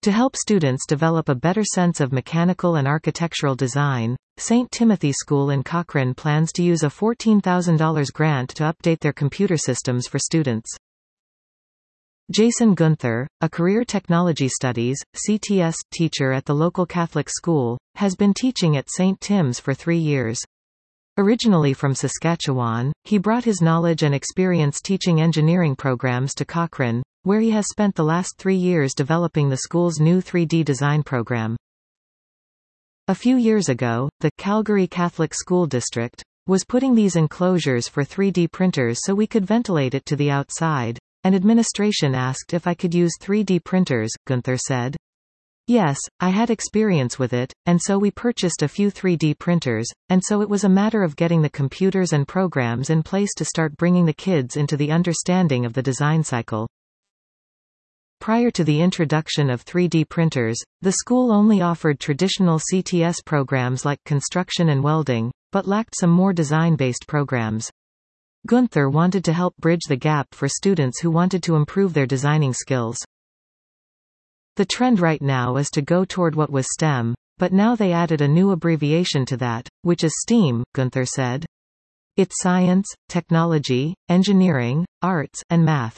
To help students develop a better sense of mechanical and architectural design, St. Timothy School in Cochrane plans to use a $14,000 grant to update their computer systems for students. Jason Gunther, a Career Technology Studies (CTS) teacher at the local Catholic school, has been teaching at St. Tim's for 3 years. Originally from Saskatchewan, he brought his knowledge and experience teaching engineering programs to Cochrane, where he has spent the last 3 years developing the school's new 3D design program. A few years ago, the Calgary Catholic School District was putting these enclosures for 3D printers so we could ventilate it to the outside, and administration asked if I could use 3D printers, Gunther said. Yes, I had experience with it, and so we purchased a few 3D printers, and so it was a matter of getting the computers and programs in place to start bringing the kids into the understanding of the design cycle. Prior to the introduction of 3D printers, the school only offered traditional CTS programs like construction and welding, but lacked some more design-based programs. Gunther wanted to help bridge the gap for students who wanted to improve their designing skills. The trend right now is to go toward what was STEM, but now they added a new abbreviation to that, which is STEAM, Gunther said. It's science, technology, engineering, arts, and math.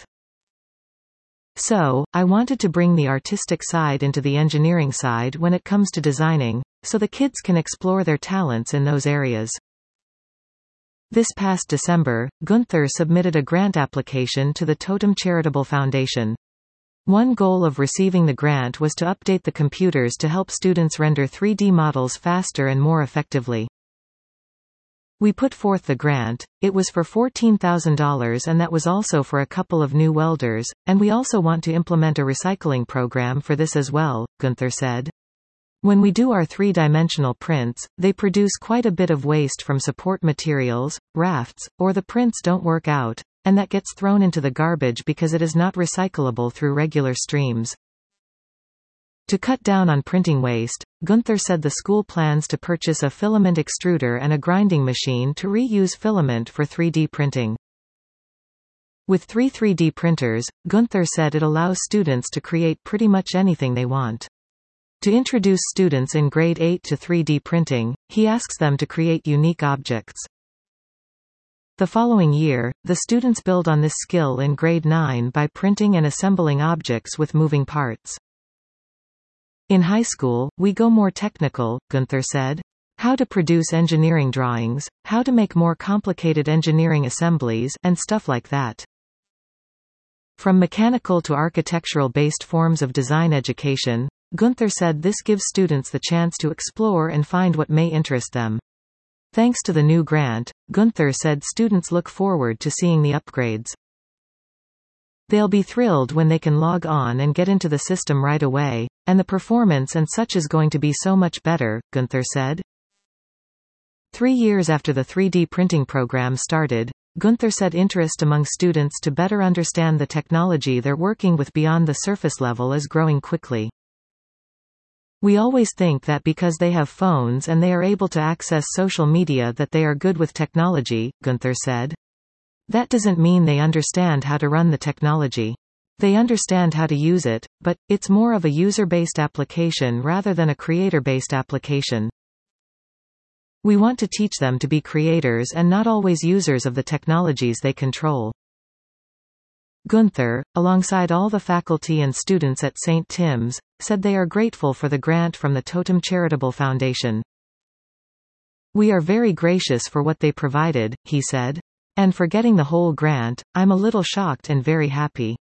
So, I wanted to bring the artistic side into the engineering side when it comes to designing, so the kids can explore their talents in those areas. This past December, Gunther submitted a grant application to the Totem Charitable Foundation. One goal of receiving the grant was to update the computers to help students render 3D models faster and more effectively. We put forth the grant. It was for $14,000 and that was also for a couple of new welders, and we also want to implement a recycling program for this as well, Gunther said. When we do our 3-dimensional prints, they produce quite a bit of waste from support materials, rafts, or the prints don't work out, and that gets thrown into the garbage because it is not recyclable through regular streams. To cut down on printing waste, Gunther said the school plans to purchase a filament extruder and a grinding machine to reuse filament for 3D printing. With 3 3D printers, Gunther said it allows students to create pretty much anything they want. To introduce students in grade 8 to 3D printing, he asks them to create unique objects. The following year, the students build on this skill in grade 9 by printing and assembling objects with moving parts. In high school, we go more technical, Gunther said. How to produce engineering drawings, how to make more complicated engineering assemblies, and stuff like that. From mechanical to architectural-based forms of design education, Gunther said this gives students the chance to explore and find what may interest them. Thanks to the new grant, Gunther said students look forward to seeing the upgrades. They'll be thrilled when they can log on and get into the system right away, and the performance and such is going to be so much better, Gunther said. 3 years after the 3D printing program started, Gunther said interest among students to better understand the technology they're working with beyond the surface level is growing quickly. We always think that because they have phones and they are able to access social media that they are good with technology, Gunther said. That doesn't mean they understand how to run the technology. They understand how to use it, but it's more of a user-based application rather than a creator-based application. We want to teach them to be creators and not always users of the technologies they control. Gunther, alongside all the faculty and students at St. Tim's, said they are grateful for the grant from the Totem Charitable Foundation. We are very gracious for what they provided, he said. And for getting the whole grant, I'm a little shocked and very happy.